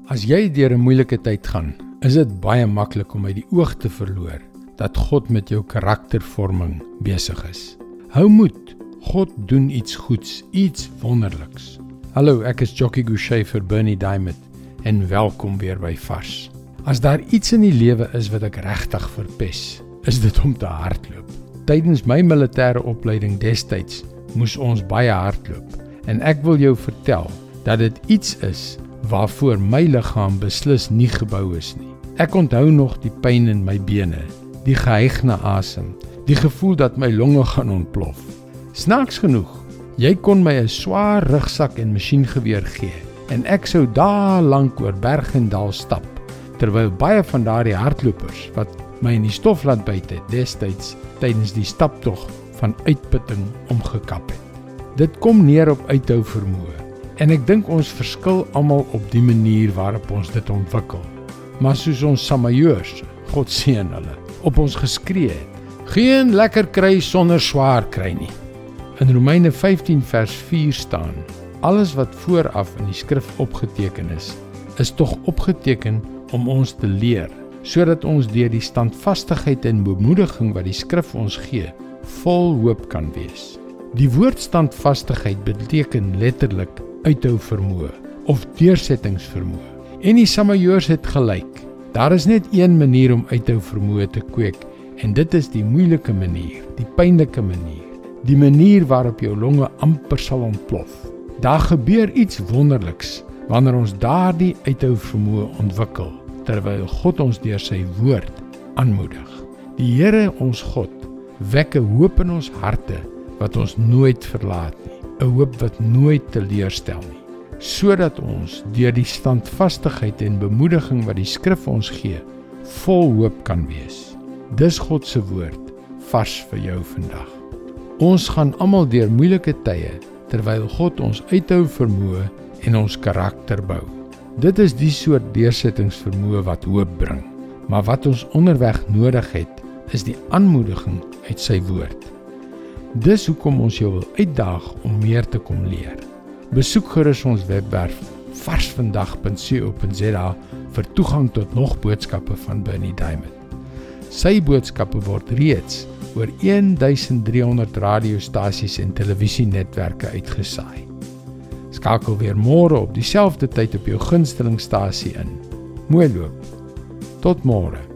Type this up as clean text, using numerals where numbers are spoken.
As jy deur 'n moeilike tyd gaan, is dit baie maklik om uit die oog te verloor dat God met jou karaktervorming besig is. Hou moed, God doen iets goeds, iets wonderliks. Hallo, ek is Jockey Gouchee vir Bernie Diamond en welkom weer by Vars. As daar iets in die lewe is wat ek regtig verpes, is dit om te hardloop. Tydens my militêre opleiding destyds moes ons baie hardloop en ek wil jou vertel dat dit iets is waarvoor my liggaam beslis nie gebou is nie. Ek onthou nog die pyn in my bene, die gehyg na asem, die gevoel dat my longe gaan ontplof. Snaaks genoeg, jy kon my 'n swaar rugsak en masjiengeweer gee en ek sou dae lank oor berg en dal stap, terwyl baie van daardie hardlopers wat my in die stof laat byt het destyds tydens die staptog van uitputting omgekap het. Dit kom neer op uithou vermoë en ek dink ons verskil almal op die manier waarop ons dit ontwikkel. Maar soos ons Samajoers, God seën hulle, op ons geskree het, geen lekker kry sonder swaar kry nie. In Romeine 15 vers 4 staan, alles wat vooraf in die skrif opgeteken is tog opgeteken om ons te leer, sodat ons deur die standvastigheid en bemoediging wat die skrif ons gee, vol hoop kan wees. Die woord standvastigheid beteken letterlik uithou vermoë of deursettingsvermoë. En die Samajoers het gelyk. Daar is net een manier om uithou vermoë te kweek en dit is die moeilike manier, die pynlike manier, die manier waarop jou longe amper sal ontplof. Daar gebeur iets wonderliks wanneer ons daardie uithou vermoë ontwikkel, terwyl God ons deur sy woord aanmoedig. Die Here ons God wek 'n hoop in ons harte wat ons nooit verlaat nie, 'n hoop wat nooit teleurstel nie, sodat ons deur die standvastigheid en bemoediging wat die skrif ons gee, vol hoop kan wees. Dis God se woord, vars vir jou vandag. Ons gaan almal deur moeilike tye, terwyl God ons uithou vermoë en ons karakter bou. Dit is die soort deursettingsvermoë wat hoop bring, maar wat ons onderweg nodig het, is die aanmoediging uit sy woord. Dis hoekom ons jou wil uitdaag om meer te kom leer. Besoek gerus ons webwerf varsvandag.co.za vir toegang tot nog boodskappe van Bernie Diamond. Sy boodskappe word reeds oor 1300 radiostasies en televisienetwerke uitgesaai. Skakel weer môre op dieselfde tyd op jou gunstelingstasie in. Mooi loop. Tot môre.